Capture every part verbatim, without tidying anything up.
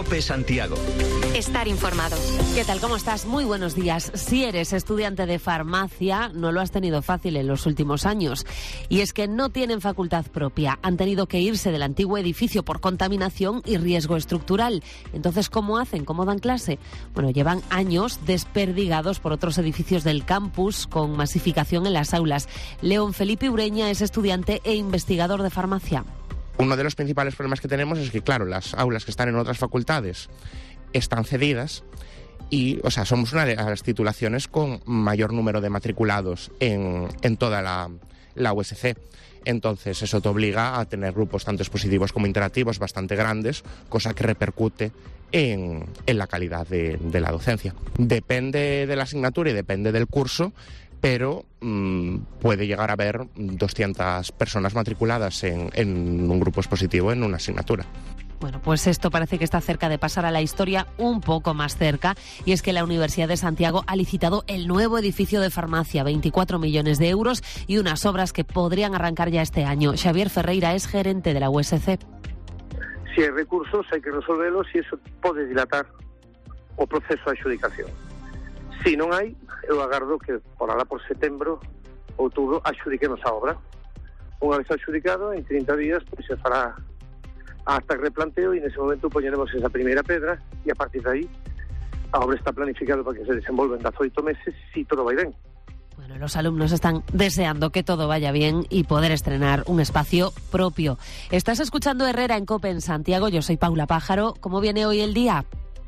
COPE Santiago. Estar informado. ¿Qué tal? ¿Cómo estás? Muy buenos días. Si eres estudiante de farmacia, no lo has tenido fácil en los últimos años. Y es que no tienen facultad propia. Han tenido que irse del antiguo edificio por contaminación y riesgo estructural. Entonces, ¿cómo hacen? ¿Cómo dan clase? Bueno, llevan años desperdigados por otros edificios del campus con masificación en las aulas. León Felipe Ureña es estudiante e investigador de farmacia. Uno de los principales problemas que tenemos es que, claro, las aulas que están en otras facultades están cedidas y, o sea, somos una de las titulaciones con mayor número de matriculados en, en toda la, la U S C. Entonces, eso te obliga a tener grupos tanto expositivos como interactivos bastante grandes, cosa que repercute en, en la calidad de, de la docencia. Depende de la asignatura y depende del curso, pero mmm, puede llegar a haber doscientas personas matriculadas en, en un grupo expositivo en una asignatura. Bueno, pues esto parece que está cerca de pasar a la historia, un poco más cerca, y es que la Universidad de Santiago ha licitado el nuevo edificio de farmacia, veinticuatro millones de euros y unas obras que podrían arrancar ya este año. Xavier Ferreira es gerente de la U S C. Si hai recursos, hai que resolvelos e iso pode dilatar o proceso de adxudicación. Si non hai, eu agardo que por alá por setembro, outubro, adxudiquemos a obra. Unha vez adxudicado, en trinta días, pois se fará hasta el replanteo y en ese momento poneremos esa primera pedra y a partir de ahí a obra está planificado para que se desenvolva en dieciocho meses si todo va bien. Bueno, los alumnos están deseando que todo vaya bien y poder estrenar un espacio propio. Estás escuchando Herrera en COPE en Santiago, yo soy Paula Pájaro. ¿Cómo viene hoy el día?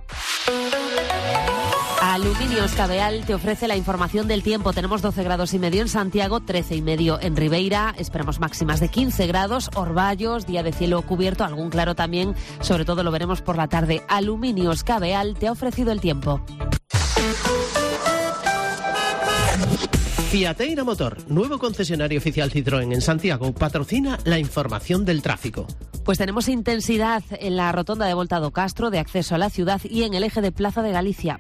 Aluminios Cabeal te ofrece la información del tiempo. Tenemos doce grados y medio en Santiago, trece y medio en Ribeira. Esperamos máximas de quince grados. Orballos, día de cielo cubierto, algún claro también. Sobre todo lo veremos por la tarde. Aluminios Cabeal te ha ofrecido el tiempo. Fiateira Motor, nuevo concesionario oficial Citroën en Santiago, patrocina la información del tráfico. Pues tenemos intensidad en la rotonda de Volta do Castro, de acceso a la ciudad, y en el eje de Plaza de Galicia.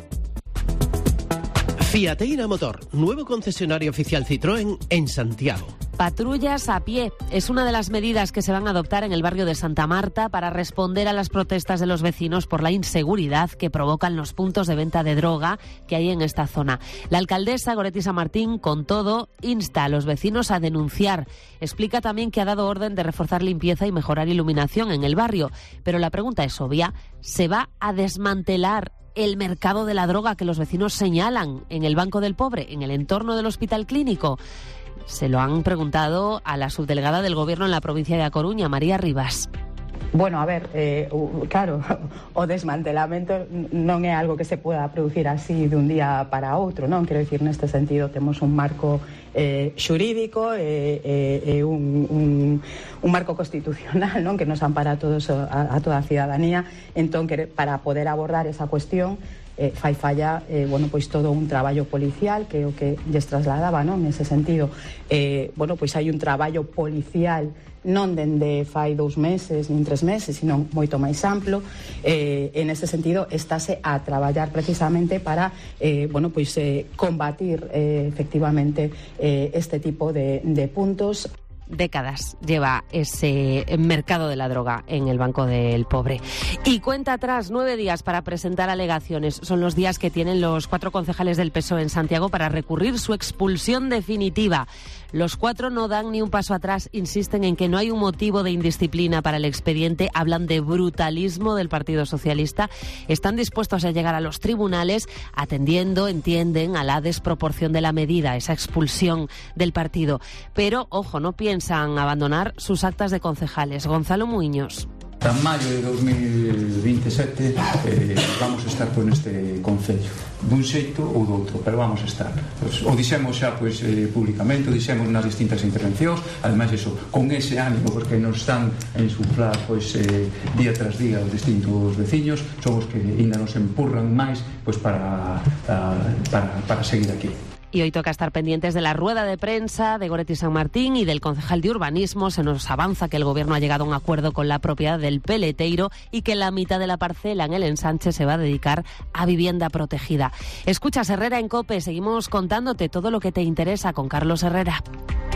Fiateira Motor, nuevo concesionario oficial Citroën en Santiago. Patrullas a pie es una de las medidas que se van a adoptar en el barrio de Santa Marta para responder a las protestas de los vecinos por la inseguridad que provocan los puntos de venta de droga que hay en esta zona. La alcaldesa Goretti San Martín, con todo, insta a los vecinos a denunciar. Explica también que ha dado orden de reforzar limpieza y mejorar iluminación en el barrio. Pero la pregunta es obvia, ¿se va a desmantelar el mercado de la droga que los vecinos señalan en el Banco del Pobre, en el entorno del Hospital Clínico? Se lo han preguntado a la subdelegada del Gobierno en la provincia de A Coruña, María Rivas. Bueno, a ver, eh, claro, o desmantelamento non é algo que se pueda producir así de un día para outro, non? Quero dicir, neste sentido, temos un marco eh, xurídico e eh, eh, un, un, un marco constitucional, non? Que nos ampara a, todos, a, a toda a cidadanía. Entón, que para poder abordar esa cuestión, eh, fai falla, eh, bueno, pois todo un traballo policial, que é o que lles trasladaba, non? Nese sentido, eh, bueno, pois hai un traballo policial non dende fai dous meses, nin tres meses, sino moito máis amplo. Eh, en ese sentido, estáse a traballar precisamente para eh, bueno, pois, eh, combatir eh, efectivamente eh, este tipo de, de puntos. Décadas lleva ese mercado de la droga en el Banco del Pobre. Y cuenta atrás, nueve días para presentar alegaciones. Son los días que tienen los cuatro concejales del P S O E en Santiago para recurrir su expulsión definitiva. Los cuatro no dan ni un paso atrás, insisten en que no hay un motivo de indisciplina para el expediente, hablan de brutalismo del Partido Socialista, están dispuestos a llegar a los tribunales atendiendo, entienden, a la desproporción de la medida, esa expulsión del partido. Pero, ojo, no piensan abandonar sus actas de concejales. Gonzalo Muiños. En maio de dos mil veintisiete eh, vamos a estar con este concello dun xeito ou do outro, pero vamos a estar. Pues, o dixemos xa pues, eh, públicamente, o dixemos nas distintas intervencións, ademais eso, con ese ánimo, porque nos están a insuflar pues, eh, día tras día os distintos veciños, son os que ainda nos empurran máis pues, para, para, para seguir aquí. Y hoy toca estar pendientes de la rueda de prensa de Goretti San Martín y del concejal de Urbanismo. Se nos avanza que el Gobierno ha llegado a un acuerdo con la propiedad del Peleteiro y que la mitad de la parcela en el ensanche se va a dedicar a vivienda protegida. Escuchas Herrera en COPE. Seguimos contándote todo lo que te interesa con Carlos Herrera.